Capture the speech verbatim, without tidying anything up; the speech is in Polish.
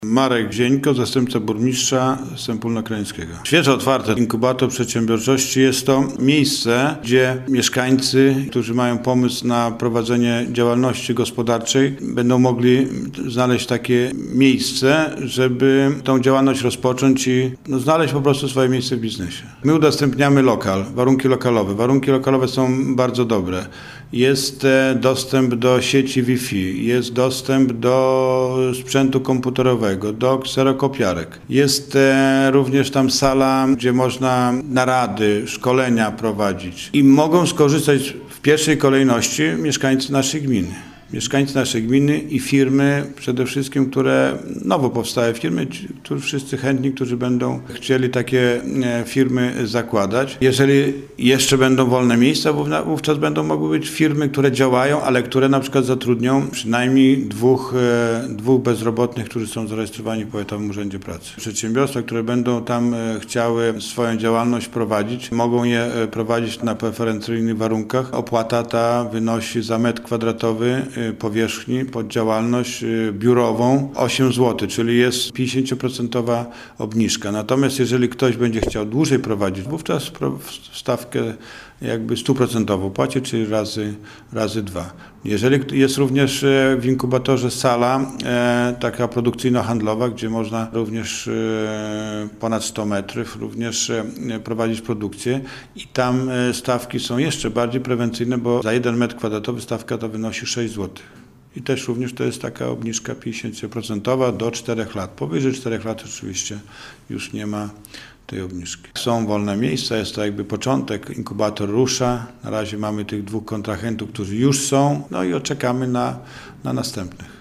Marek Zieńko, zastępca burmistrza Sępólna-Krajeńskiego. Świeżo otwarty inkubator przedsiębiorczości jest to miejsce, gdzie mieszkańcy, którzy mają pomysł na prowadzenie działalności gospodarczej, będą mogli znaleźć takie miejsce, żeby tą działalność rozpocząć i no, znaleźć po prostu swoje miejsce w biznesie. My udostępniamy lokal, warunki lokalowe. Warunki lokalowe są bardzo dobre. Jest dostęp do sieci Wi-Fi, jest dostęp do sprzętu komputerowego, do kserokopiarek. Jest również tam sala, gdzie można narady, szkolenia prowadzić i mogą skorzystać w pierwszej kolejności mieszkańcy naszej gminy. Mieszkańcy naszej gminy i firmy, przede wszystkim, które nowo powstały firmy, którzy wszyscy chętni, którzy będą chcieli takie firmy zakładać. Jeżeli jeszcze będą wolne miejsca, wówczas będą mogły być firmy, które działają, ale które na przykład zatrudnią przynajmniej dwóch, dwóch bezrobotnych, którzy są zarejestrowani w Powiatowym Urzędzie Pracy. Przedsiębiorstwa, które będą tam chciały swoją działalność prowadzić, mogą je prowadzić na preferencyjnych warunkach. Opłata ta wynosi za metr kwadratowy powierzchni pod działalność biurową osiem złotych, czyli jest pięćdziesięcioprocentowa obniżka. Natomiast jeżeli ktoś będzie chciał dłużej prowadzić, wówczas stawkę jakby stuprocentową płaci, czyli razy, razy dwa. Jeżeli jest również w inkubatorze sala e, taka produkcyjno-handlowa, gdzie można również e, ponad sto metrów również e, prowadzić produkcję i tam e, stawki są jeszcze bardziej prewencyjne, bo za jeden metr kwadratowy stawka to wynosi sześć złotych. I też również to jest taka obniżka pięćdziesięcioprocentowa do czterech lat. Powyżej czterech lat oczywiście już nie ma tej obniżki. Są wolne miejsca, jest to jakby początek, inkubator rusza. Na razie mamy tych dwóch kontrahentów, którzy już są, no i czekamy na, na następnych.